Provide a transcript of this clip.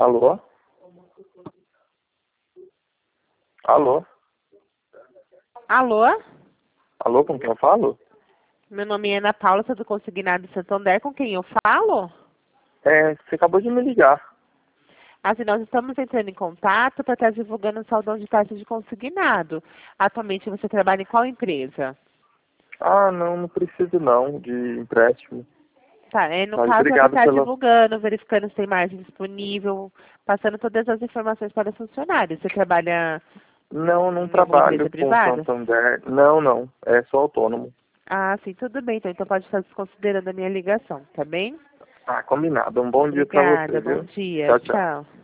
Alô? Alô? Alô? Alô, com quem eu falo? Meu nome é Ana Paula, sou do Consignado Santander, com quem eu falo? Você acabou de me ligar. Assim, nós estamos entrando em contato para estar divulgando o saldão de taxa de consignado. Atualmente você trabalha em qual empresa? Ah, não preciso não de empréstimo. Tá, no Mas caso é para obrigado estar pela... divulgando, verificando se tem margem disponível, passando todas as informações para os funcionários. Você trabalha Não em alguma trabalho empresa com privada? Santander. Não. Sou autônomo. Ah, sim, tudo bem. Então pode estar desconsiderando a minha ligação, tá bem? Ah, combinado. Um bom dia pra você, Obrigada, bom viu? dia. Tchau, tchau. Tchau.